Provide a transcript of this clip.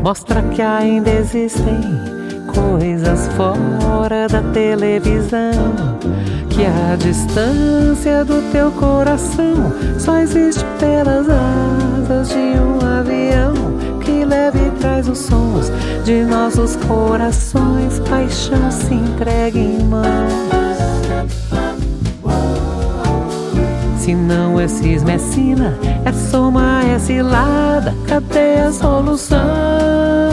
mostra que ainda existem coisas fora da televisão, que a distância do teu coração só existe pelas asas de um avião que leva e traz os sons de nossos corações. Paixão se entrega em mãos. Se não é cisma, é sina, é soma, é cilada, cadê a solução?